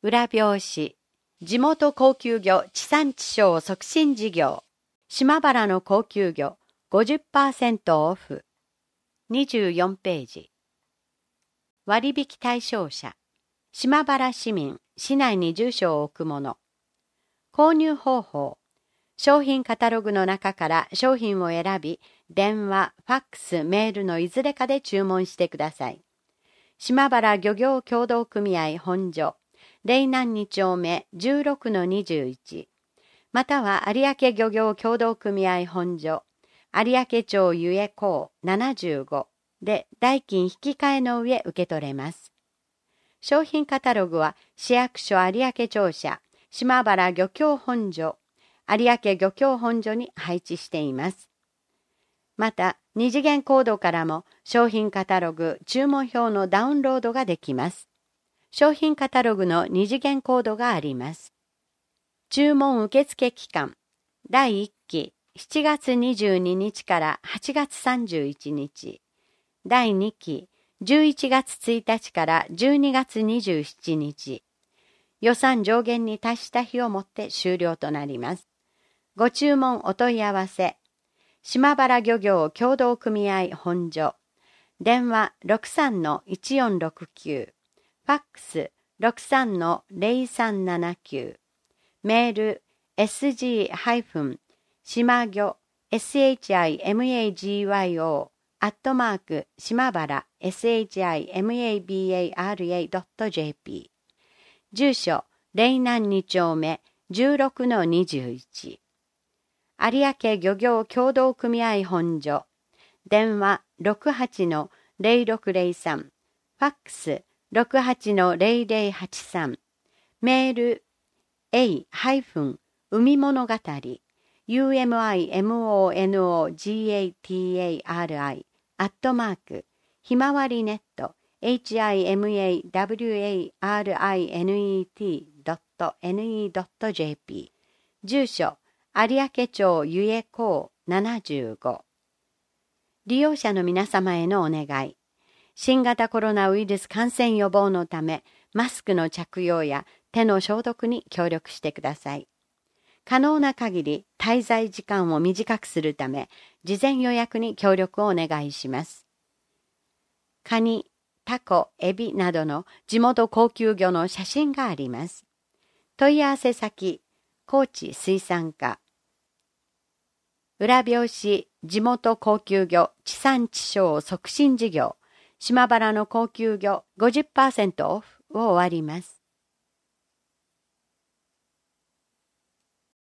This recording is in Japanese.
裏表紙、地元高級魚地産地消促進事業、島原の高級魚 50% オフ。24ページ。割引対象者、島原市民、市内に住所を置く者。購入方法、商品カタログの中から商品を選び、電話、ファックス、メールのいずれかで注文してください。島原漁業協同組合本所、嶺南2丁目 16-21、または有明漁業協同組合本所、有明町ゆえ港75で代金引き換えの上受け取れます。商品カタログは市役所有明庁舎、島原漁協本所、有明漁協本所に配置しています。また、二次元コードからも商品カタログ注文表のダウンロードができます。商品カタログの二次元コードがあります。注文受付期間、第1期7月22日から8月31日、第2期11月1日から12月27日、予算上限に達した日をもって終了となります。ご注文お問い合わせ、島原漁業協同組合本所、電話 63-1469、ファックス 63-0379、メール sg- 島魚 shimagyo島原 shimabara.jp、 住所嶺南2丁目 16-21、 有明漁業協同組合本所、電話 68-0603、 ファックス 68-0083、 メール a- 海物語 umimonogатari ひまわりネット himawarinet.ne.jp、 住所有明町ゆえ港75。利用者の皆様へのお願い。新型コロナウイルス感染予防のため、マスクの着用や手の消毒に協力してください。可能な限り滞在時間を短くするため、事前予約に協力をお願いします。カニ、タコ、エビなどの地元高級魚の写真があります。問い合わせ先、高知水産課。裏表紙、地元高級魚地産地消促進事業、島原の高級魚 50% オフを終わります。